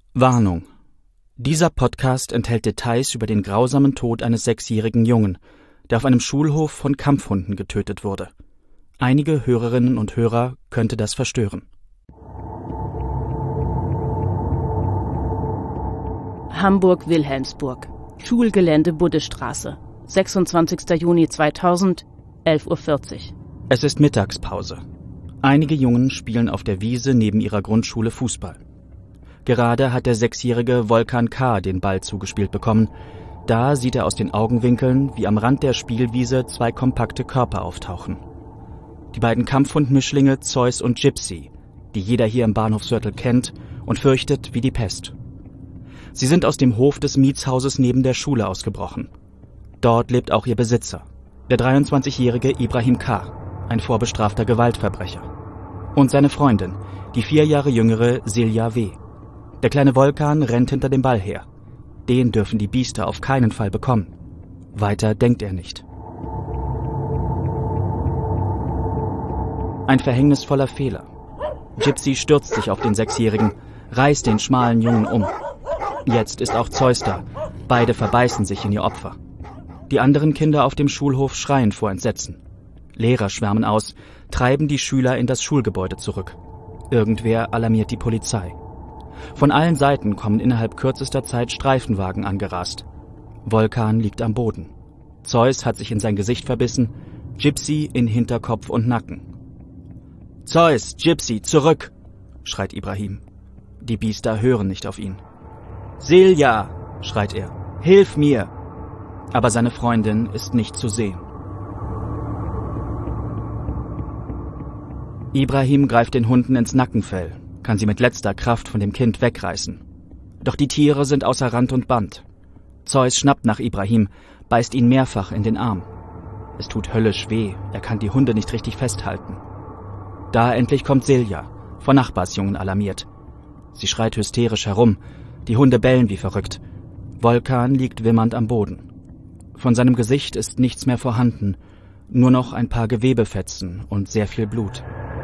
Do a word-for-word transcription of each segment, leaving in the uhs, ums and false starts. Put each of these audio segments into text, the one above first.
Warnung: Dieser Podcast enthält Details über den grausamen Tod eines sechsjährigen Jungen, der auf einem Schulhof von Kampfhunden getötet wurde. Einige Hörerinnen und Hörer könnte das verstören. Hamburg-Wilhelmsburg, Schulgelände Buddestraße, sechsundzwanzigster Juni zweitausend, elf Uhr vierzig. Es ist Mittagspause. Einige Jungen spielen auf der Wiese neben ihrer Grundschule Fußball. Gerade hat der sechsjährige Volkan K. den Ball zugespielt bekommen. Da sieht er aus den Augenwinkeln, wie am Rand der Spielwiese zwei kompakte Körper auftauchen. Die beiden Kampfhundmischlinge Zeus und Gypsy, die jeder hier im Bahnhofsviertel kennt und fürchtet wie die Pest. Sie sind aus dem Hof des Mietshauses neben der Schule ausgebrochen. Dort lebt auch ihr Besitzer, der dreiundzwanzigjährige Ibrahim K., ein vorbestrafter Gewaltverbrecher. Und seine Freundin, die vier Jahre jüngere Silja W. Der kleine Volkan rennt hinter dem Ball her. Den dürfen die Biester auf keinen Fall bekommen. Weiter denkt er nicht. Ein verhängnisvoller Fehler. Gypsy stürzt sich auf den Sechsjährigen, reißt den schmalen Jungen um. Jetzt ist auch Zeus da. Beide verbeißen sich in ihr Opfer. Die anderen Kinder auf dem Schulhof schreien vor Entsetzen. Lehrer schwärmen aus, treiben die Schüler in das Schulgebäude zurück. Irgendwer alarmiert die Polizei. Von allen Seiten kommen innerhalb kürzester Zeit Streifenwagen angerast. Volkan liegt am Boden. Zeus hat sich in sein Gesicht verbissen, Gypsy in Hinterkopf und Nacken. »Zeus, Gypsy, zurück!« schreit Ibrahim. Die Biester hören nicht auf ihn. »Silja«, schreit er, »hilf mir!« Aber seine Freundin ist nicht zu sehen. Ibrahim greift den Hunden ins Nackenfell, kann sie mit letzter Kraft von dem Kind wegreißen. Doch die Tiere sind außer Rand und Band. Zeus schnappt nach Ibrahim, beißt ihn mehrfach in den Arm. Es tut höllisch weh, er kann die Hunde nicht richtig festhalten. Da endlich kommt Silja, von Nachbarsjungen alarmiert. Sie schreit hysterisch herum, die Hunde bellen wie verrückt. Volkan liegt wimmernd am Boden. Von seinem Gesicht ist nichts mehr vorhanden, nur noch ein paar Gewebefetzen und sehr viel Blut.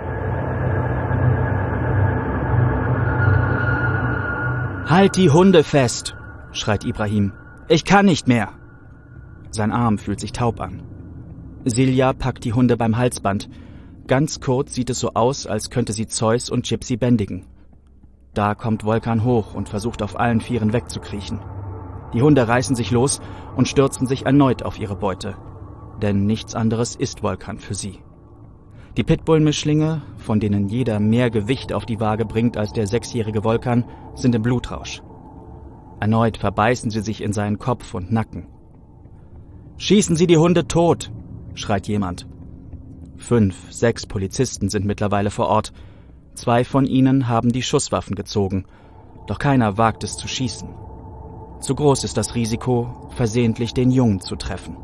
»Halt die Hunde fest«, schreit Ibrahim. »Ich kann nicht mehr!« Sein Arm fühlt sich taub an. Silja packt die Hunde beim Halsband. Ganz kurz sieht es so aus, als könnte sie Zeus und Gypsy bändigen. Da kommt Volkan hoch und versucht auf allen Vieren wegzukriechen. Die Hunde reißen sich los und stürzen sich erneut auf ihre Beute. Denn nichts anderes ist Volkan für sie. Die Pitbull-Mischlinge, von denen jeder mehr Gewicht auf die Waage bringt als der sechsjährige Volkan, sind im Blutrausch. Erneut verbeißen sie sich in seinen Kopf und Nacken. »Schießen Sie die Hunde tot«, schreit jemand. Fünf, sechs Polizisten sind mittlerweile vor Ort. Zwei von ihnen haben die Schusswaffen gezogen, doch keiner wagt es zu schießen. Zu groß ist das Risiko, versehentlich den Jungen zu treffen.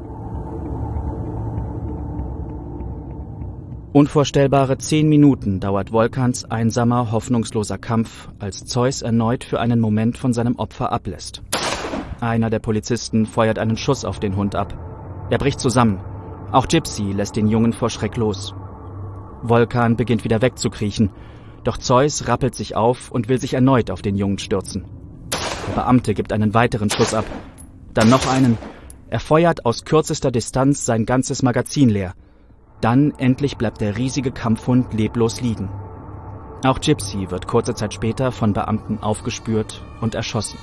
Unvorstellbare zehn Minuten dauert Volkans einsamer, hoffnungsloser Kampf, als Zeus erneut für einen Moment von seinem Opfer ablässt. Einer der Polizisten feuert einen Schuss auf den Hund ab. Er bricht zusammen. Auch Gypsy lässt den Jungen vor Schreck los. Volkan beginnt wieder wegzukriechen, doch Zeus rappelt sich auf und will sich erneut auf den Jungen stürzen. Der Beamte gibt einen weiteren Schuss ab, dann noch einen. Er feuert aus kürzester Distanz sein ganzes Magazin leer. Dann endlich bleibt der riesige Kampfhund leblos liegen. Auch Gypsy wird kurze Zeit später von Beamten aufgespürt und erschossen.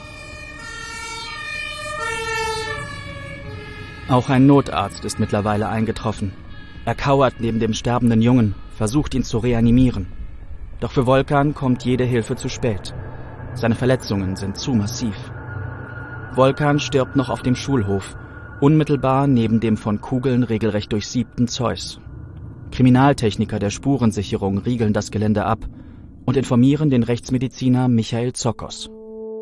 Auch ein Notarzt ist mittlerweile eingetroffen. Er kauert neben dem sterbenden Jungen, versucht ihn zu reanimieren. Doch für Volkan kommt jede Hilfe zu spät. Seine Verletzungen sind zu massiv. Volkan stirbt noch auf dem Schulhof, unmittelbar neben dem von Kugeln regelrecht durchsiebten Zeus. Kriminaltechniker der Spurensicherung riegeln das Gelände ab und informieren den Rechtsmediziner Michael Zokos.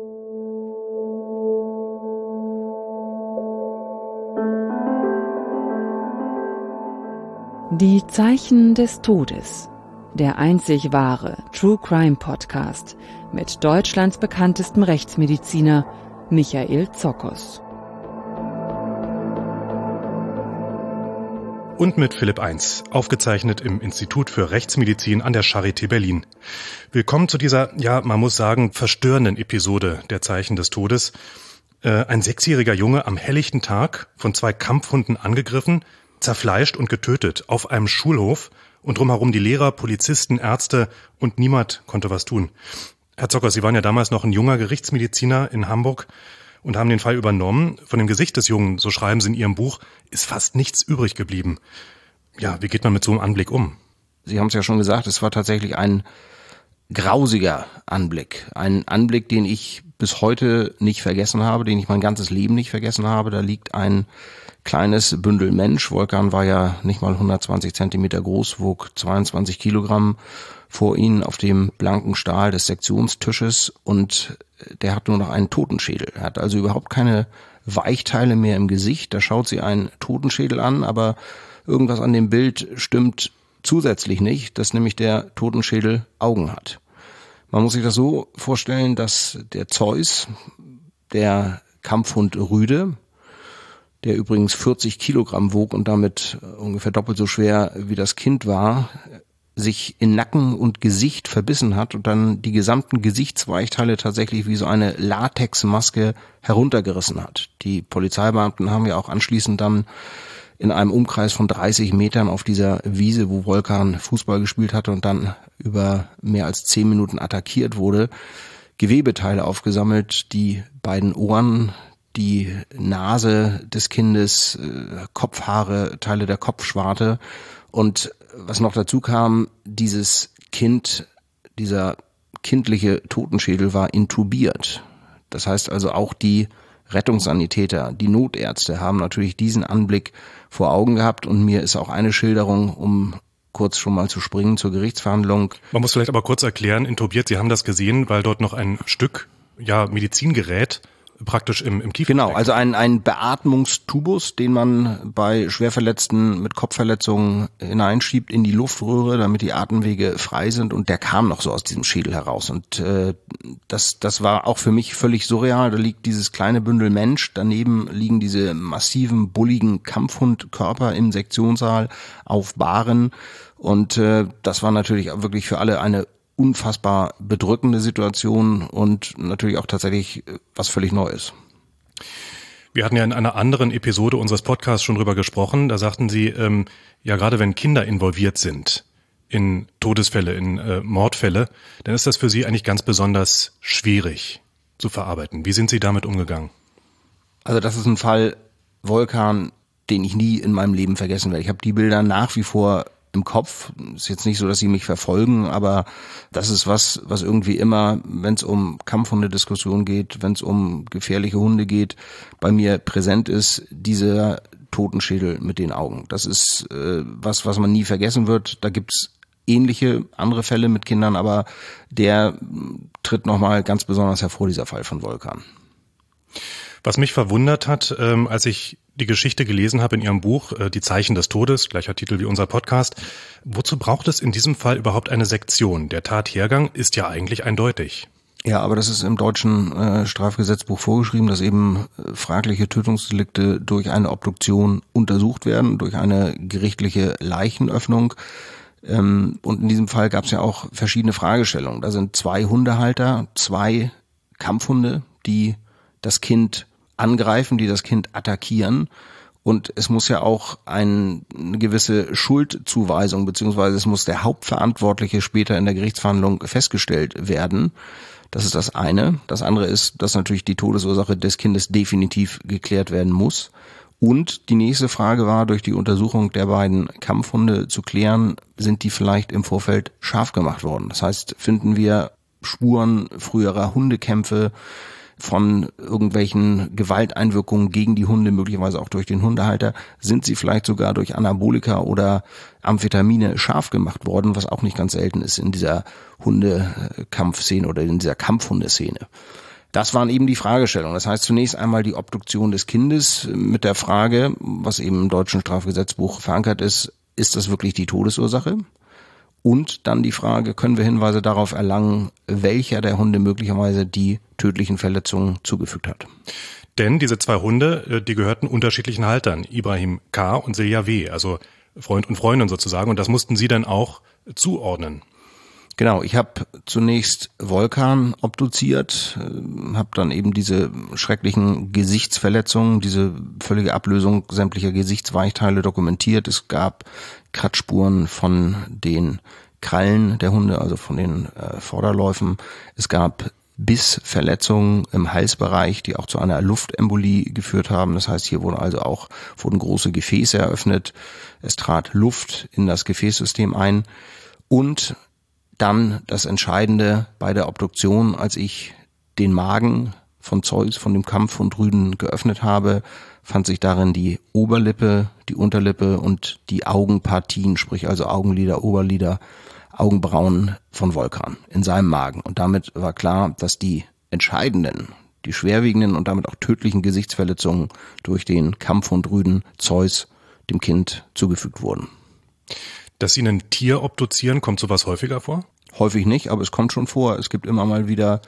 Die Zeichen des Todes. Der einzig wahre True Crime Podcast mit Deutschlands bekanntestem Rechtsmediziner Michael Zokos. Und mit Philipp Eins, aufgezeichnet im Institut für Rechtsmedizin an der Charité Berlin. Willkommen zu dieser, ja, man muss sagen, verstörenden Episode der Zeichen des Todes. Äh, ein sechsjähriger Junge am helllichten Tag, von zwei Kampfhunden angegriffen, zerfleischt und getötet auf einem Schulhof und drumherum die Lehrer, Polizisten, Ärzte und niemand konnte was tun. Herr Zocker, Sie waren ja damals noch ein junger Gerichtsmediziner in Hamburg und haben den Fall übernommen. Von dem Gesicht des Jungen, so schreiben Sie in Ihrem Buch, ist fast nichts übrig geblieben. Ja, wie geht man mit so einem Anblick um? Sie haben es ja schon gesagt, es war tatsächlich ein grausiger Anblick. Ein Anblick, den ich bis heute nicht vergessen habe, den ich mein ganzes Leben nicht vergessen habe. Da liegt ein kleines Bündel Mensch. Volkan war ja nicht mal hundertzwanzig Zentimeter groß, wog zweiundzwanzig Kilogramm vor ihnen auf dem blanken Stahl des Sektionstisches und der hat nur noch einen Totenschädel. Er hat also überhaupt keine Weichteile mehr im Gesicht. Da schaut sie einen Totenschädel an, aber irgendwas an dem Bild stimmt zusätzlich nicht, dass nämlich der Totenschädel Augen hat. Man muss sich das so vorstellen, dass der Zeus, der Kampfhund Rüde, der übrigens vierzig Kilogramm wog und damit ungefähr doppelt so schwer wie das Kind war, sich in Nacken und Gesicht verbissen hat und dann die gesamten Gesichtsweichteile tatsächlich wie so eine Latexmaske heruntergerissen hat. Die Polizeibeamten haben ja auch anschließend dann in einem Umkreis von dreißig Metern auf dieser Wiese, wo Volkan Fußball gespielt hatte und dann über mehr als zehn Minuten attackiert wurde, Gewebeteile aufgesammelt, die beiden Ohren, die Nase des Kindes, Kopfhaare, Teile der Kopfschwarte. Und was noch dazu kam, dieses Kind, dieser kindliche Totenschädel war intubiert. Das heißt also auch die Rettungssanitäter, die Notärzte haben natürlich diesen Anblick vor Augen gehabt und mir ist auch eine Schilderung, um kurz schon mal zu springen zur Gerichtsverhandlung. Man muss vielleicht aber kurz erklären, intubiert, Sie haben das gesehen, weil dort noch ein Stück, ja, Medizingerät praktisch im, im Kiefer. Genau, also ein, ein Beatmungstubus, den man bei Schwerverletzten mit Kopfverletzungen hineinschiebt in die Luftröhre, damit die Atemwege frei sind und der kam noch so aus diesem Schädel heraus und äh, das, das war auch für mich völlig surreal. Da liegt dieses kleine Bündel Mensch, daneben liegen diese massiven, bulligen Kampfhundkörper im Sektionssaal auf Bahren und äh, das war natürlich auch wirklich für alle eine unfassbar bedrückende Situation und natürlich auch tatsächlich was völlig Neues. Wir hatten ja in einer anderen Episode unseres Podcasts schon drüber gesprochen. Da sagten Sie, ähm, ja gerade wenn Kinder involviert sind in Todesfälle, in äh, Mordfälle, dann ist das für Sie eigentlich ganz besonders schwierig zu verarbeiten. Wie sind Sie damit umgegangen? Also das ist ein Fall, Volkan, den ich nie in meinem Leben vergessen werde. Ich habe die Bilder nach wie vor im Kopf. Ist jetzt nicht so, dass sie mich verfolgen, aber das ist was, was irgendwie immer, wenn es um Kampfhundediskussionen geht, wenn es um gefährliche Hunde geht, bei mir präsent ist, dieser Totenschädel mit den Augen. Das ist äh, was, was man nie vergessen wird. Da gibt's ähnliche andere Fälle mit Kindern, aber der tritt nochmal ganz besonders hervor, dieser Fall von Volkan. Was mich verwundert hat, ähm, als ich die Geschichte gelesen habe in Ihrem Buch, äh, Die Zeichen des Todes, gleicher Titel wie unser Podcast, wozu braucht es in diesem Fall überhaupt eine Sektion? Der Tathergang ist ja eigentlich eindeutig. Ja, aber das ist im deutschen äh, Strafgesetzbuch vorgeschrieben, dass eben äh, fragliche Tötungsdelikte durch eine Obduktion untersucht werden, durch eine gerichtliche Leichenöffnung. Ähm, und in diesem Fall gab es ja auch verschiedene Fragestellungen. Da sind zwei Hundehalter, zwei Kampfhunde, die das Kind angreifen, die das Kind attackieren. Und es muss ja auch ein, eine gewisse Schuldzuweisung, beziehungsweise es muss der Hauptverantwortliche später in der Gerichtsverhandlung festgestellt werden. Das ist das eine. Das andere ist, dass natürlich die Todesursache des Kindes definitiv geklärt werden muss. Und die nächste Frage war, durch die Untersuchung der beiden Kampfhunde zu klären, sind die vielleicht im Vorfeld scharf gemacht worden. Das heißt, finden wir Spuren früherer Hundekämpfe, von irgendwelchen Gewalteinwirkungen gegen die Hunde, möglicherweise auch durch den Hundehalter, sind sie vielleicht sogar durch Anabolika oder Amphetamine scharf gemacht worden, was auch nicht ganz selten ist in dieser Hundekampfszene oder in dieser Kampfhundeszene. Das waren eben die Fragestellungen. Das heißt zunächst einmal die Obduktion des Kindes mit der Frage, was eben im deutschen Strafgesetzbuch verankert ist, ist das wirklich die Todesursache? Und dann die Frage, können wir Hinweise darauf erlangen, welcher der Hunde möglicherweise die tödlichen Verletzungen zugefügt hat. Denn diese zwei Hunde, die gehörten unterschiedlichen Haltern, Ibrahim K. und Silja W. Also Freund und Freundin sozusagen. Und das mussten Sie dann auch zuordnen. Genau, ich habe zunächst Volkan obduziert, habe dann eben diese schrecklichen Gesichtsverletzungen, diese völlige Ablösung sämtlicher Gesichtsweichteile dokumentiert. Es gab Kratzspuren von den Krallen der Hunde, also von den äh, Vorderläufen. Es gab Bissverletzungen im Halsbereich, die auch zu einer Luftembolie geführt haben. Das heißt, hier wurden also auch wurden große Gefäße eröffnet. Es trat Luft in das Gefäßsystem ein. Und dann das Entscheidende bei der Obduktion, als ich den Magen von Zeus, von dem Kampfhund Rüden geöffnet habe, fand sich darin die Oberlippe, die Unterlippe und die Augenpartien, sprich also Augenlider, Oberlider, Augenbrauen von Volkan in seinem Magen. Und damit war klar, dass die entscheidenden, die schwerwiegenden und damit auch tödlichen Gesichtsverletzungen durch den Kampfhund Rüden Zeus dem Kind zugefügt wurden. Dass Sie ein Tier obduzieren, kommt sowas häufiger vor? Häufig nicht, aber es kommt schon vor. Es gibt immer mal wieder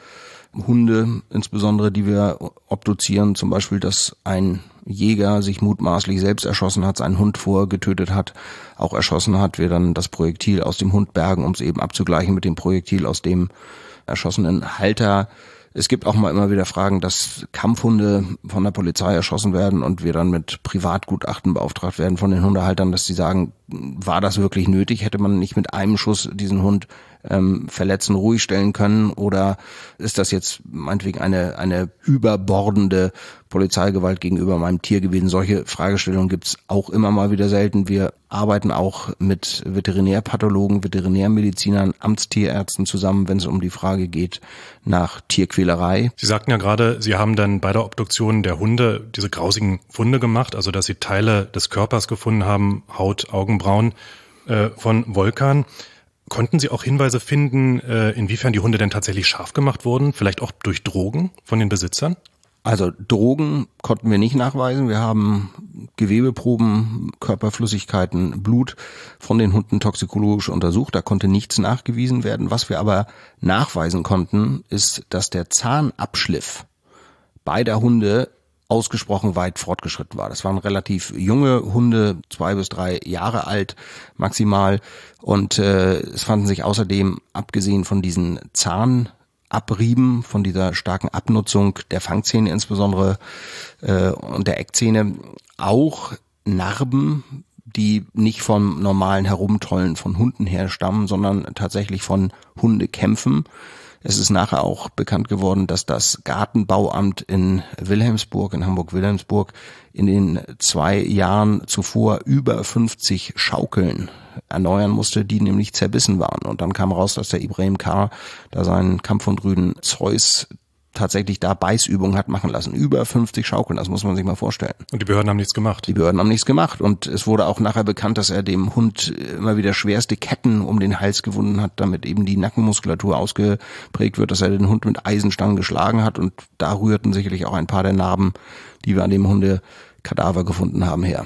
Hunde, insbesondere die wir obduzieren, zum Beispiel, dass ein Jäger sich mutmaßlich selbst erschossen hat, seinen Hund vorgetötet hat, auch erschossen hat, wir dann das Projektil aus dem Hund bergen, um es eben abzugleichen mit dem Projektil aus dem erschossenen Halter. Es gibt auch mal immer wieder Fragen, dass Kampfhunde von der Polizei erschossen werden und wir dann mit Privatgutachten beauftragt werden von den Hundehaltern, dass sie sagen, war das wirklich nötig? Hätte man nicht mit einem Schuss diesen Hund ähm, verletzen, ruhig stellen können? Oder ist das jetzt meinetwegen eine eine überbordende Polizeigewalt gegenüber meinem Tier gewesen? Solche Fragestellungen gibt's auch immer mal wieder selten. Wir arbeiten auch mit Veterinärpathologen, Veterinärmedizinern, Amtstierärzten zusammen, wenn es um die Frage geht nach Tierquälerei. Sie sagten ja gerade, Sie haben dann bei der Obduktion der Hunde diese grausigen Funde gemacht, also dass Sie Teile des Körpers gefunden haben, Haut, Augenbrauen äh, von Volkan. Konnten Sie auch Hinweise finden, äh, inwiefern die Hunde denn tatsächlich scharf gemacht wurden, vielleicht auch durch Drogen von den Besitzern? Also Drogen konnten wir nicht nachweisen. Wir haben Gewebeproben, Körperflüssigkeiten, Blut von den Hunden toxikologisch untersucht. Da konnte nichts nachgewiesen werden. Was wir aber nachweisen konnten, ist, dass der Zahnabschliff beider Hunde ausgesprochen weit fortgeschritten war. Das waren relativ junge Hunde, zwei bis drei Jahre alt maximal. Und äh, es fanden sich außerdem, abgesehen von diesen Zahnabrieben, von dieser starken Abnutzung der Fangzähne insbesondere äh, und der Eckzähne, auch Narben, die nicht vom normalen Herumtollen von Hunden herstammen, sondern tatsächlich von Hundekämpfen. Es ist nachher auch bekannt geworden, dass das Gartenbauamt in Wilhelmsburg, in Hamburg-Wilhelmsburg, in den zwei Jahren zuvor über fünfzig Schaukeln erneuern musste, die nämlich zerbissen waren. Und dann kam raus, dass der Ibrahim K. da seinen Kampfhund Rüden Zeus tatsächlich da Beißübungen hat machen lassen. Über fünfzig Schaukeln, das muss man sich mal vorstellen. Und die Behörden haben nichts gemacht? Die Behörden haben nichts gemacht. Und es wurde auch nachher bekannt, dass er dem Hund immer wieder schwerste Ketten um den Hals gewunden hat, damit eben die Nackenmuskulatur ausgeprägt wird, dass er den Hund mit Eisenstangen geschlagen hat. Und da rührten sicherlich auch ein paar der Narben, die wir an dem Hundekadaver gefunden haben, her.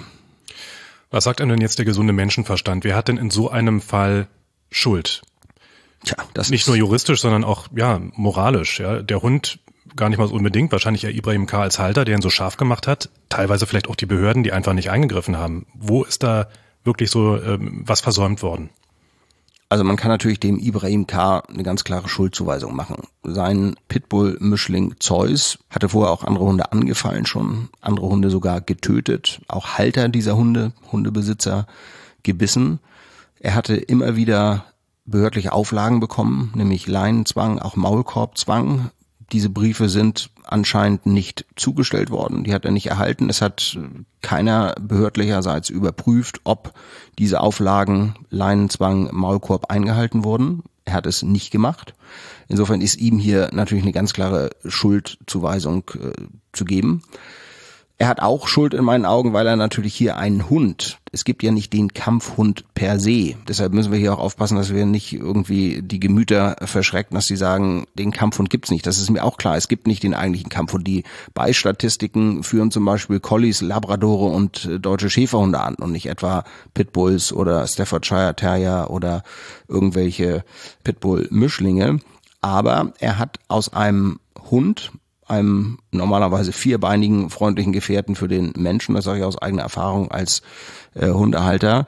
Was sagt denn jetzt der gesunde Menschenverstand? Wer hat denn in so einem Fall Schuld? Tja, das nicht ist nur juristisch, sondern auch ja moralisch. Ja, der Hund gar nicht mal so unbedingt, wahrscheinlich eher Ibrahim K. als Halter, der ihn so scharf gemacht hat. Teilweise vielleicht auch die Behörden, die einfach nicht eingegriffen haben. Wo ist da wirklich so ähm, was versäumt worden? Also man kann natürlich dem Ibrahim K. eine ganz klare Schuldzuweisung machen. Sein Pitbull-Mischling Zeus hatte vorher auch andere Hunde angefallen schon, andere Hunde sogar getötet, auch Halter dieser Hunde, Hundebesitzer gebissen. Er hatte immer wieder behördliche Auflagen bekommen, nämlich Leinenzwang, auch Maulkorbzwang. Diese Briefe sind anscheinend nicht zugestellt worden, die hat er nicht erhalten. Es hat keiner behördlicherseits überprüft, ob diese Auflagen Leinenzwang, Maulkorb eingehalten wurden. Er hat es nicht gemacht. Insofern ist ihm hier natürlich eine ganz klare Schuldzuweisung äh, zu geben. Er hat auch Schuld in meinen Augen, weil er natürlich hier einen Hund, es gibt ja nicht den Kampfhund per se, deshalb müssen wir hier auch aufpassen, dass wir nicht irgendwie die Gemüter verschrecken, dass sie sagen, den Kampfhund gibt's nicht. Das ist mir auch klar, es gibt nicht den eigentlichen Kampfhund. Die Beistatistiken führen zum Beispiel Collies, Labradore und deutsche Schäferhunde an und nicht etwa Pitbulls oder Staffordshire Terrier oder irgendwelche Pitbull-Mischlinge. Aber er hat aus einem Hund, einem normalerweise vierbeinigen, freundlichen Gefährten für den Menschen, das sage ich aus eigener Erfahrung als äh, Hundehalter,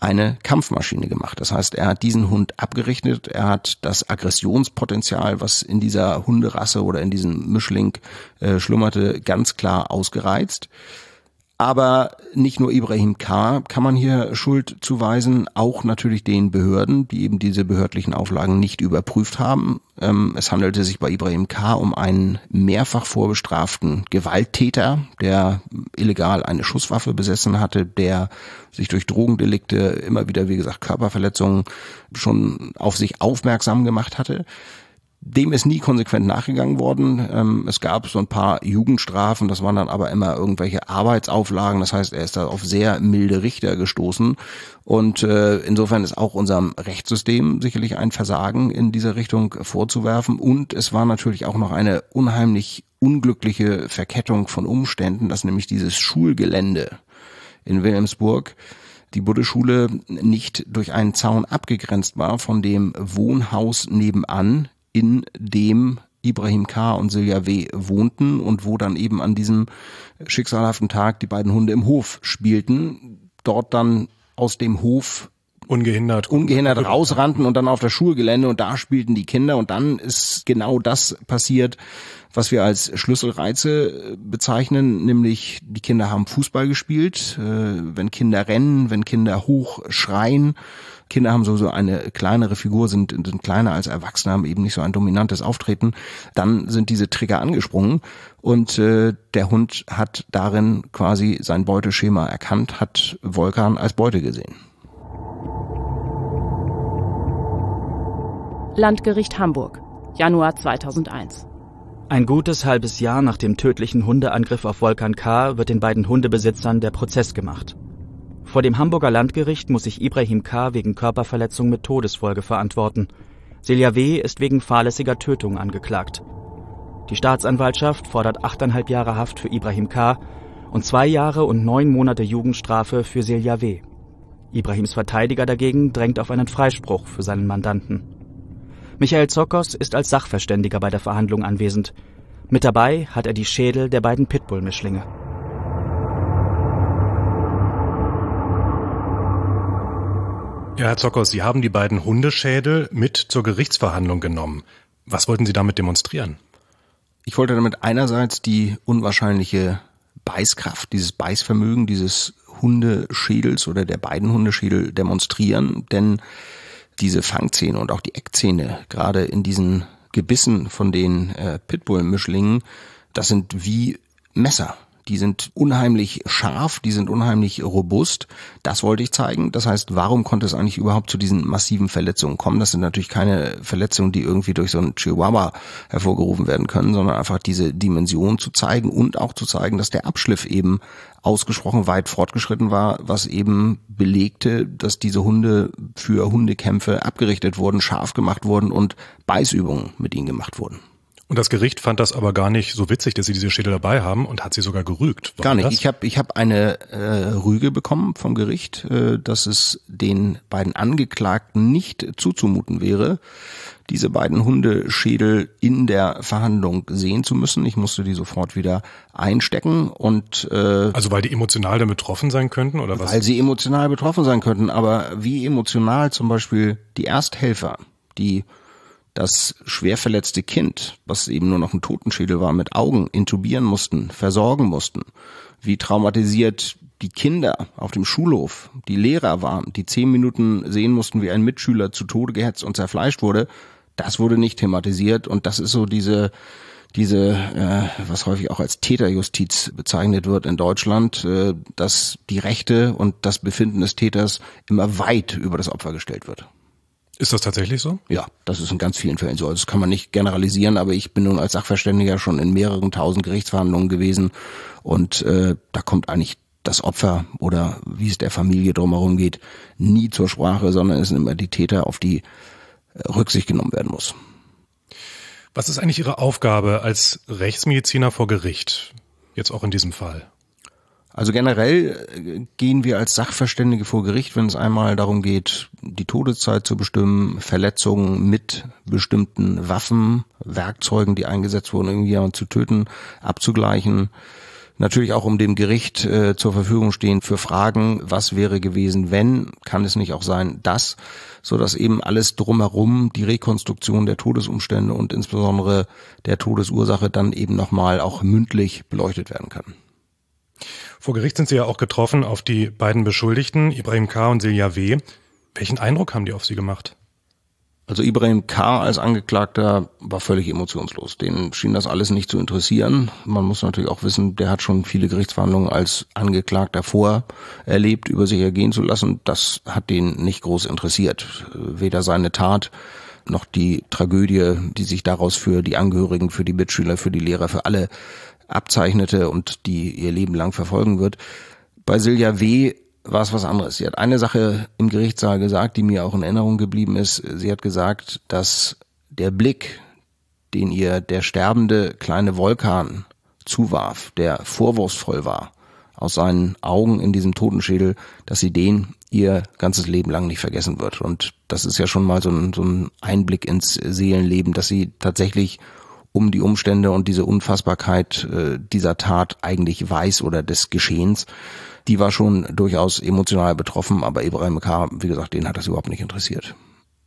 eine Kampfmaschine gemacht. Das heißt, er hat diesen Hund abgerichtet, er hat das Aggressionspotenzial, was in dieser Hunderasse oder in diesem Mischling äh, schlummerte, ganz klar ausgereizt. Aber nicht nur Ibrahim K. kann man hier Schuld zuweisen, auch natürlich den Behörden, die eben diese behördlichen Auflagen nicht überprüft haben. Ähm, es handelte sich bei Ibrahim K. um einen mehrfach vorbestraften Gewalttäter, der illegal eine Schusswaffe besessen hatte, der sich durch Drogendelikte immer wieder, wie gesagt, Körperverletzungen schon auf sich aufmerksam gemacht hatte. Dem ist nie konsequent nachgegangen worden. Ähm, es gab so ein paar Jugendstrafen, das waren dann aber immer irgendwelche Arbeitsauflagen. Das heißt, er ist da auf sehr milde Richter gestoßen. Und äh, insofern ist auch unserem Rechtssystem sicherlich ein Versagen in dieser Richtung vorzuwerfen. Und es war natürlich auch noch eine unheimlich unglückliche Verkettung von Umständen, dass nämlich dieses Schulgelände in Wilhelmsburg, die Budde-Schule, nicht durch einen Zaun abgegrenzt war von dem Wohnhaus nebenan, in dem Ibrahim K. und Silja W. wohnten und wo dann eben an diesem schicksalhaften Tag die beiden Hunde im Hof spielten, dort dann aus dem Hof ungehindert ungehindert rausrannten und dann auf das Schulgelände und da spielten die Kinder und dann ist genau das passiert, was wir als Schlüsselreize bezeichnen, nämlich die Kinder haben Fußball gespielt, wenn Kinder rennen, wenn Kinder hoch schreien. Kinder haben sowieso eine kleinere Figur, sind, sind kleiner als Erwachsene, haben eben nicht so ein dominantes Auftreten. Dann sind diese Trigger angesprungen und äh, der Hund hat darin quasi sein Beuteschema erkannt, hat Volkan als Beute gesehen. Landgericht Hamburg, Januar zweitausendeins. Ein gutes halbes Jahr nach dem tödlichen Hundeangriff auf Volkan K. wird den beiden Hundebesitzern der Prozess gemacht. Vor dem Hamburger Landgericht muss sich Ibrahim K. wegen Körperverletzung mit Todesfolge verantworten. Silja W. ist wegen fahrlässiger Tötung angeklagt. Die Staatsanwaltschaft fordert achteinhalb Jahre Haft für Ibrahim K. und zwei Jahre und neun Monate Jugendstrafe für Silja W. Ibrahims Verteidiger dagegen drängt auf einen Freispruch für seinen Mandanten. Michael Zokos ist als Sachverständiger bei der Verhandlung anwesend. Mit dabei hat er die Schädel der beiden Pitbull-Mischlinge. Ja, Herr Zokos, Sie haben die beiden Hundeschädel mit zur Gerichtsverhandlung genommen. Was wollten Sie damit demonstrieren? Ich wollte damit einerseits die unwahrscheinliche Beißkraft, dieses Beißvermögen dieses Hundeschädels oder der beiden Hundeschädel demonstrieren, denn diese Fangzähne und auch die Eckzähne, gerade in diesen Gebissen von den äh, Pitbull-Mischlingen, das sind wie Messer. Die sind unheimlich scharf, die sind unheimlich robust. Das wollte ich zeigen. Das heißt, warum konnte es eigentlich überhaupt zu diesen massiven Verletzungen kommen? Das sind natürlich keine Verletzungen, die irgendwie durch so einen Chihuahua hervorgerufen werden können, sondern einfach diese Dimension zu zeigen und auch zu zeigen, dass der Abschliff eben ausgesprochen weit fortgeschritten war, was eben belegte, dass diese Hunde für Hundekämpfe abgerichtet wurden, scharf gemacht wurden und Beißübungen mit ihnen gemacht wurden. Und das Gericht fand das aber gar nicht so witzig, dass Sie diese Schädel dabei haben und hat sie sogar gerügt. Warum gar nicht. Das? Ich habe ich hab eine äh, Rüge bekommen vom Gericht, äh, dass es den beiden Angeklagten nicht zuzumuten wäre, diese beiden Hundeschädel in der Verhandlung sehen zu müssen. Ich musste die sofort wieder einstecken und äh, also weil die emotional dann betroffen sein könnten oder was? Weil sie emotional betroffen sein könnten, aber wie emotional zum Beispiel die Ersthelfer, die das schwer verletzte Kind, was eben nur noch ein Totenschädel war, mit Augen intubieren mussten, versorgen mussten, wie traumatisiert die Kinder auf dem Schulhof, die Lehrer waren, die zehn Minuten sehen mussten, wie ein Mitschüler zu Tode gehetzt und zerfleischt wurde, das wurde nicht thematisiert und das ist so diese diese, äh, was häufig auch als Täterjustiz bezeichnet wird in Deutschland, äh, dass die Rechte und das Befinden des Täters immer weit über das Opfer gestellt wird. Ist das tatsächlich so? Ja, das ist in ganz vielen Fällen so. Also das kann man nicht generalisieren, aber ich bin nun als Sachverständiger schon in mehreren tausend Gerichtsverhandlungen gewesen und äh, da kommt eigentlich das Opfer oder wie es der Familie drumherum geht, nie zur Sprache, sondern es sind immer die Täter, auf die äh, Rücksicht genommen werden muss. Was ist eigentlich Ihre Aufgabe als Rechtsmediziner vor Gericht, jetzt auch in diesem Fall? Also generell gehen wir als Sachverständige vor Gericht, wenn es einmal darum geht, die Todeszeit zu bestimmen, Verletzungen mit bestimmten Waffen, Werkzeugen, die eingesetzt wurden, um jemanden zu töten, abzugleichen. natürlich auch um dem Gericht äh, zur Verfügung stehen für Fragen, was wäre gewesen, wenn, kann es nicht auch sein, dass, so dass eben alles drumherum, die Rekonstruktion der Todesumstände und insbesondere der Todesursache dann eben nochmal auch mündlich beleuchtet werden kann. Vor Gericht sind Sie ja auch getroffen auf die beiden Beschuldigten, Ibrahim K. und Silja W. Welchen Eindruck haben die auf Sie gemacht? Also Ibrahim K. als Angeklagter war völlig emotionslos. Den schien das alles nicht zu interessieren. Man muss natürlich auch wissen, der hat schon viele Gerichtsverhandlungen als Angeklagter vorerlebt, über sich ergehen zu lassen. Das hat den nicht groß interessiert. Weder seine Tat noch die Tragödie, die sich daraus für die Angehörigen, für die Mitschüler, für die Lehrer, für alle abzeichnete und die ihr Leben lang verfolgen wird. Bei Silja W. war es was anderes. Sie hat eine Sache im Gerichtssaal gesagt, die mir auch in Erinnerung geblieben ist. Sie hat gesagt, dass der Blick, den ihr der sterbende kleine Volkan zuwarf, der vorwurfsvoll war, aus seinen Augen in diesem Totenschädel, dass sie den ihr ganzes Leben lang nicht vergessen wird. Und das ist ja schon mal so ein, so ein Einblick ins Seelenleben, dass sie tatsächlich um die Umstände und diese Unfassbarkeit äh, dieser Tat eigentlich weiß oder des Geschehens. Die war schon durchaus emotional betroffen, aber Ibrahim K., wie gesagt, den hat das überhaupt nicht interessiert.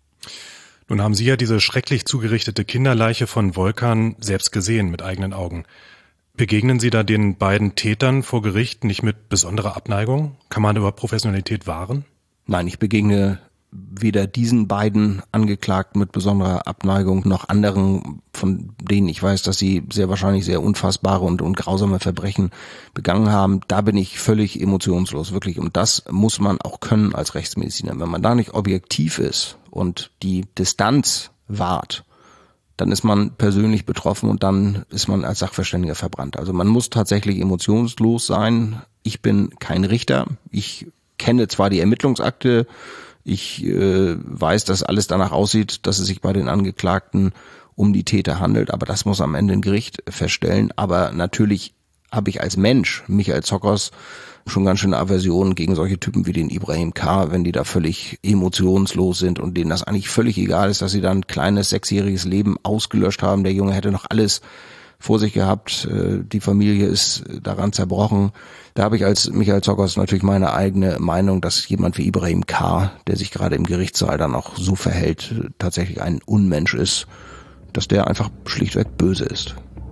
Nun haben Sie ja diese schrecklich zugerichtete Kinderleiche von Volkan selbst gesehen mit eigenen Augen. Begegnen Sie da den beiden Tätern vor Gericht nicht mit besonderer Abneigung? Kann man über Professionalität wahren? Nein, ich begegne weder diesen beiden Angeklagten mit besonderer Abneigung noch anderen, von denen ich weiß, dass sie sehr wahrscheinlich sehr unfassbare und, und grausame Verbrechen begangen haben. Da bin ich völlig emotionslos, wirklich. Und das muss man auch können als Rechtsmediziner. Wenn man da nicht objektiv ist und die Distanz wahrt, dann ist man persönlich betroffen und dann ist man als Sachverständiger verbrannt. Also man muss tatsächlich emotionslos sein. Ich bin kein Richter. Ich kenne zwar die Ermittlungsakte, ich äh, weiß, dass alles danach aussieht, dass es sich bei den Angeklagten um die Täter handelt, aber das muss am Ende ein Gericht feststellen. Aber natürlich habe ich als Mensch, Michael Zockers, schon ganz schöne Aversion gegen solche Typen wie den Ibrahim K., wenn die da völlig emotionslos sind und denen das eigentlich völlig egal ist, dass sie da ein kleines, sechsjähriges Leben ausgelöscht haben. Der Junge hätte noch alles vor sich gehabt, die Familie ist daran zerbrochen. Da habe ich als Michael Zockers natürlich meine eigene Meinung, dass jemand wie Ibrahim K., der sich gerade im Gerichtssaal dann auch so verhält, tatsächlich ein Unmensch ist, dass der einfach schlichtweg böse ist.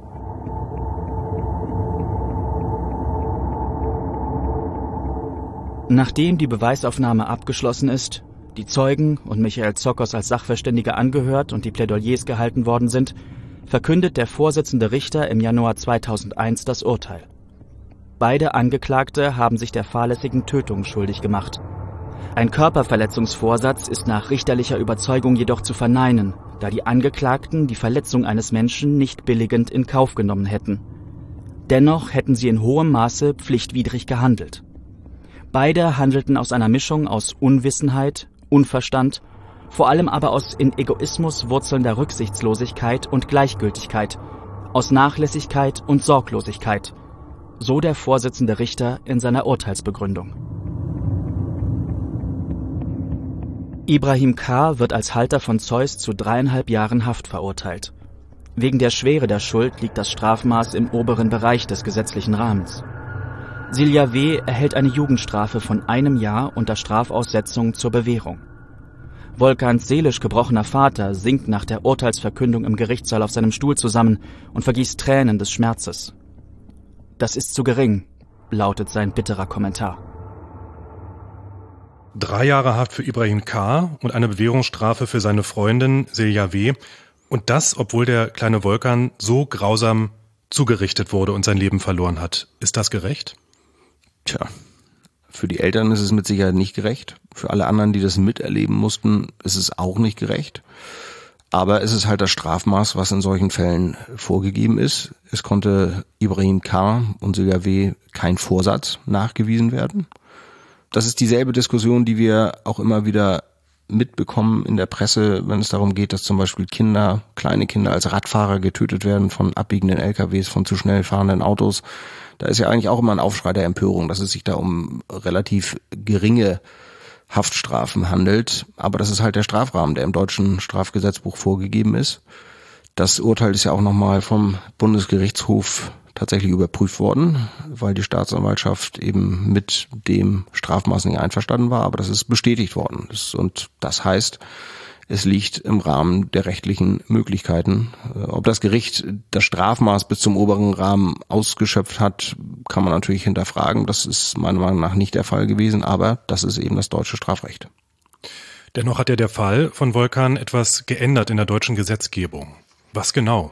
Nachdem die Beweisaufnahme abgeschlossen ist, die Zeugen und Michael Zockers als Sachverständiger angehört und die Plädoyers gehalten worden sind, verkündet der Vorsitzende Richter im Januar zweitausendeins das Urteil. Beide Angeklagte haben sich der fahrlässigen Tötung schuldig gemacht. Ein Körperverletzungsvorsatz ist nach richterlicher Überzeugung jedoch zu verneinen, da die Angeklagten die Verletzung eines Menschen nicht billigend in Kauf genommen hätten. Dennoch hätten sie in hohem Maße pflichtwidrig gehandelt. Beide handelten aus einer Mischung aus Unwissenheit, Unverstand, vor allem aber aus in Egoismus wurzelnder Rücksichtslosigkeit und Gleichgültigkeit, aus Nachlässigkeit und Sorglosigkeit, so der Vorsitzende Richter in seiner Urteilsbegründung. Ibrahim K. wird als Halter von Zeus zu dreieinhalb Jahren Haft verurteilt. Wegen der Schwere der Schuld liegt das Strafmaß im oberen Bereich des gesetzlichen Rahmens. Silja W. erhält eine Jugendstrafe von einem Jahr unter Strafaussetzung zur Bewährung. Volkans seelisch gebrochener Vater sinkt nach der Urteilsverkündung im Gerichtssaal auf seinem Stuhl zusammen und vergießt Tränen des Schmerzes. Das ist zu gering, lautet sein bitterer Kommentar. Drei Jahre Haft für Ibrahim K. und eine Bewährungsstrafe für seine Freundin Silja W. Und das, obwohl der kleine Volkan so grausam zugerichtet wurde und sein Leben verloren hat. Ist das gerecht? Tja, für die Eltern ist es mit Sicherheit nicht gerecht. Für alle anderen, die das miterleben mussten, ist es auch nicht gerecht. Aber es ist halt das Strafmaß, was in solchen Fällen vorgegeben ist. Es konnte Ibrahim K. und Silja W. kein Vorsatz nachgewiesen werden. Das ist dieselbe Diskussion, die wir auch immer wieder mitbekommen in der Presse, wenn es darum geht, dass zum Beispiel Kinder, kleine Kinder als Radfahrer getötet werden von abbiegenden L K Ws, von zu schnell fahrenden Autos. Da ist ja eigentlich auch immer ein Aufschrei der Empörung, dass es sich da um relativ geringe Haftstrafen handelt. Aber das ist halt der Strafrahmen, der im deutschen Strafgesetzbuch vorgegeben ist. Das Urteil ist ja auch nochmal vom Bundesgerichtshof tatsächlich überprüft worden, weil die Staatsanwaltschaft eben mit dem Strafmaß nicht einverstanden war, aber das ist bestätigt worden. Und das heißt, es liegt im Rahmen der rechtlichen Möglichkeiten. Ob das Gericht das Strafmaß bis zum oberen Rahmen ausgeschöpft hat, kann man natürlich hinterfragen. Das ist meiner Meinung nach nicht der Fall gewesen, aber das ist eben das deutsche Strafrecht. Dennoch hat ja der Fall von Volkan etwas geändert in der deutschen Gesetzgebung. Was genau?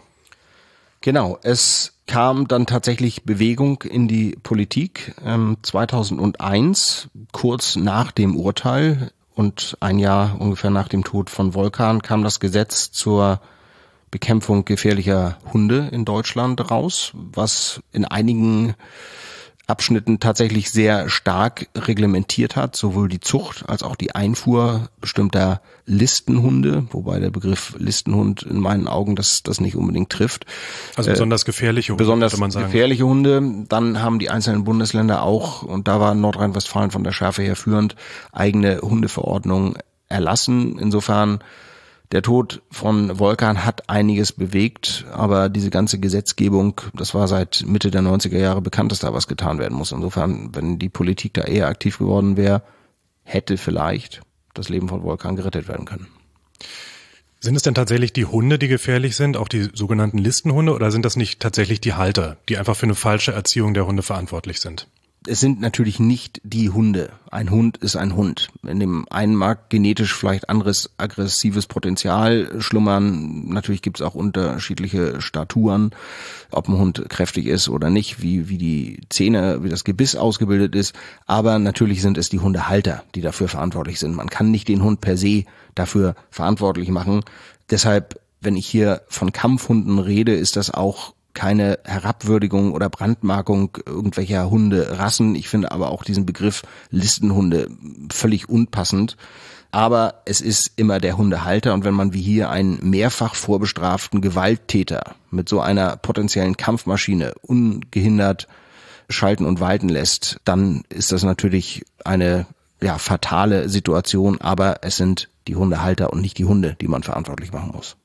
Genau, es kam dann tatsächlich Bewegung in die Politik. Ähm, zweitausendeins, kurz nach dem Urteil, und ein Jahr ungefähr nach dem Tod von Volkan kam das Gesetz zur Bekämpfung gefährlicher Hunde in Deutschland raus, was in einigen Abschnitten tatsächlich sehr stark reglementiert hat, sowohl die Zucht als auch die Einfuhr bestimmter Listenhunde, wobei der Begriff Listenhund in meinen Augen das das nicht unbedingt trifft. Also besonders gefährliche Hunde, besonders könnte man sagen. gefährliche Hunde. Dann haben die einzelnen Bundesländer auch, und da war Nordrhein-Westfalen von der Schärfe her führend, eigene Hundeverordnungen erlassen. Insofern der Tod von Volkan hat einiges bewegt, aber diese ganze Gesetzgebung, das war seit Mitte der neunziger Jahre bekannt, dass da was getan werden muss. Insofern, wenn die Politik da eher aktiv geworden wäre, hätte vielleicht das Leben von Volkan gerettet werden können. Sind es denn tatsächlich die Hunde, die gefährlich sind, auch die sogenannten Listenhunde, oder sind das nicht tatsächlich die Halter, die einfach für eine falsche Erziehung der Hunde verantwortlich sind? Es sind natürlich nicht die Hunde. Ein Hund ist ein Hund. In dem einen mag genetisch vielleicht anderes aggressives Potenzial schlummern. Natürlich gibt es auch unterschiedliche Staturen, ob ein Hund kräftig ist oder nicht, wie, wie die Zähne, wie das Gebiss ausgebildet ist. Aber natürlich sind es die Hundehalter, die dafür verantwortlich sind. Man kann nicht den Hund per se dafür verantwortlich machen. Deshalb, wenn ich hier von Kampfhunden rede, ist das auch keine Herabwürdigung oder Brandmarkung irgendwelcher Hunderassen. Ich finde aber auch diesen Begriff Listenhunde völlig unpassend. Aber es ist immer der Hundehalter, und wenn man wie hier einen mehrfach vorbestraften Gewalttäter mit so einer potenziellen Kampfmaschine ungehindert schalten und walten lässt, dann ist das natürlich eine ja fatale Situation. Aber es sind die Hundehalter und nicht die Hunde, die man verantwortlich machen muss.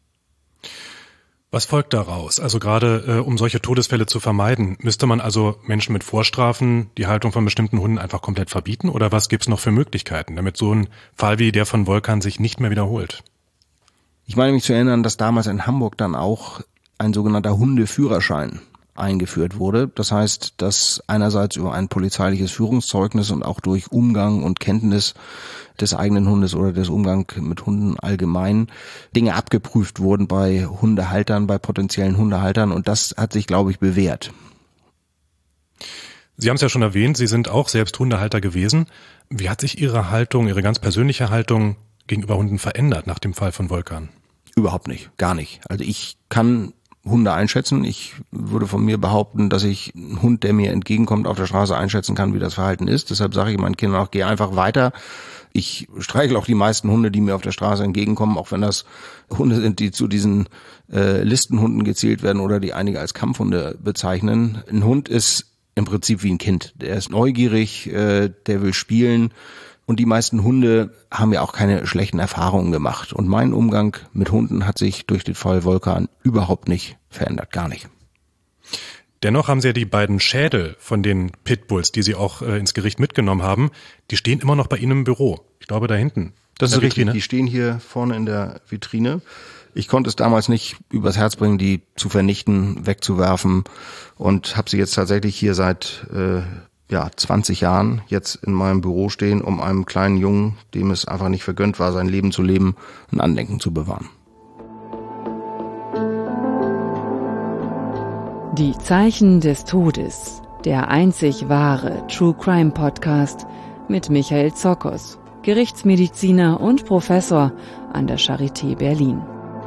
Was folgt daraus? Also gerade äh, um solche Todesfälle zu vermeiden, müsste man also Menschen mit Vorstrafen die Haltung von bestimmten Hunden einfach komplett verbieten? Oder was gibt's noch für Möglichkeiten, damit so ein Fall wie der von Volkan sich nicht mehr wiederholt? Ich meine mich zu erinnern, dass damals in Hamburg dann auch ein sogenannter Hundeführerschein eingeführt wurde. Das heißt, dass einerseits über ein polizeiliches Führungszeugnis und auch durch Umgang und Kenntnis des eigenen Hundes oder des Umgang mit Hunden allgemein Dinge abgeprüft wurden bei Hundehaltern, bei potenziellen Hundehaltern, und das hat sich, glaube ich, bewährt. Sie haben es ja schon erwähnt, Sie sind auch selbst Hundehalter gewesen. Wie hat sich Ihre Haltung, Ihre ganz persönliche Haltung gegenüber Hunden verändert nach dem Fall von Volkan? Überhaupt nicht, gar nicht. Also ich kann Hunde einschätzen. Ich würde von mir behaupten, dass ich einen Hund, der mir entgegenkommt, auf der Straße einschätzen kann, wie das Verhalten ist. Deshalb sage ich meinen Kindern auch, geh einfach weiter. Ich streichle auch die meisten Hunde, die mir auf der Straße entgegenkommen, auch wenn das Hunde sind, die zu diesen äh, Listenhunden gezählt werden oder die einige als Kampfhunde bezeichnen. Ein Hund ist im Prinzip wie ein Kind. Der ist neugierig, äh, der will spielen. Und die meisten Hunde haben ja auch keine schlechten Erfahrungen gemacht. Und mein Umgang mit Hunden hat sich durch den Fall Volkan überhaupt nicht verändert, gar nicht. Dennoch haben Sie ja die beiden Schädel von den Pitbulls, die Sie auch äh, ins Gericht mitgenommen haben, die stehen immer noch bei Ihnen im Büro. Ich glaube, da hinten. Das ist richtig, die stehen hier vorne in der Vitrine. Ich konnte es damals nicht übers Herz bringen, die zu vernichten, wegzuwerfen, und habe sie jetzt tatsächlich hier seit äh, ja zwanzig Jahren jetzt in meinem Büro stehen, um einem kleinen Jungen, dem es einfach nicht vergönnt war, sein Leben zu leben, ein Andenken zu bewahren. Die Zeichen des Todes, der einzig wahre True Crime Podcast mit Michael Zokos, Gerichtsmediziner und Professor an der Charité Berlin.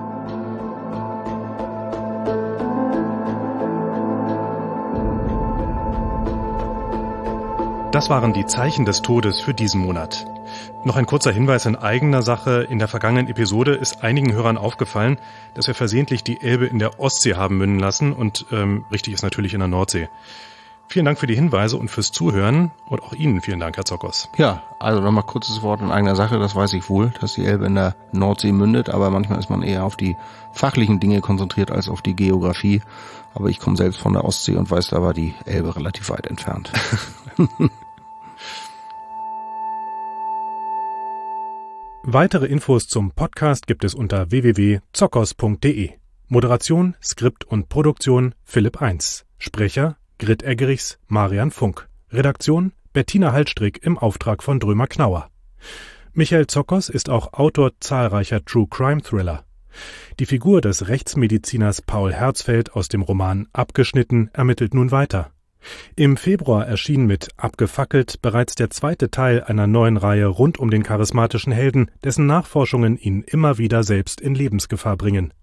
Das waren die Zeichen des Todes für diesen Monat. Noch ein kurzer Hinweis in eigener Sache. In der vergangenen Episode ist einigen Hörern aufgefallen, dass wir versehentlich die Elbe in der Ostsee haben münden lassen, und ähm, richtig ist natürlich in der Nordsee. Vielen Dank für die Hinweise und fürs Zuhören und auch Ihnen vielen Dank, Herr Zockos. Ja, also nochmal kurzes Wort in eigener Sache, das weiß ich wohl, dass die Elbe in der Nordsee mündet, aber manchmal ist man eher auf die fachlichen Dinge konzentriert als auf die Geografie. Aber ich komme selbst von der Ostsee und weiß, da war die Elbe relativ weit entfernt. Weitere Infos zum Podcast gibt es unter w w w punkt zockos punkt d e. Moderation, Skript und Produktion Philipp Eins. Sprecher Grit Eggerichs, Marian Funk. Redaktion Bettina Hallstrick im Auftrag von Drömer Knauer. Michael Zockos ist auch Autor zahlreicher True-Crime-Thriller. Die Figur des Rechtsmediziners Paul Herzfeld aus dem Roman Abgeschnitten ermittelt nun weiter. Im Februar erschien mit Abgefackelt bereits der zweite Teil einer neuen Reihe rund um den charismatischen Helden, dessen Nachforschungen ihn immer wieder selbst in Lebensgefahr bringen.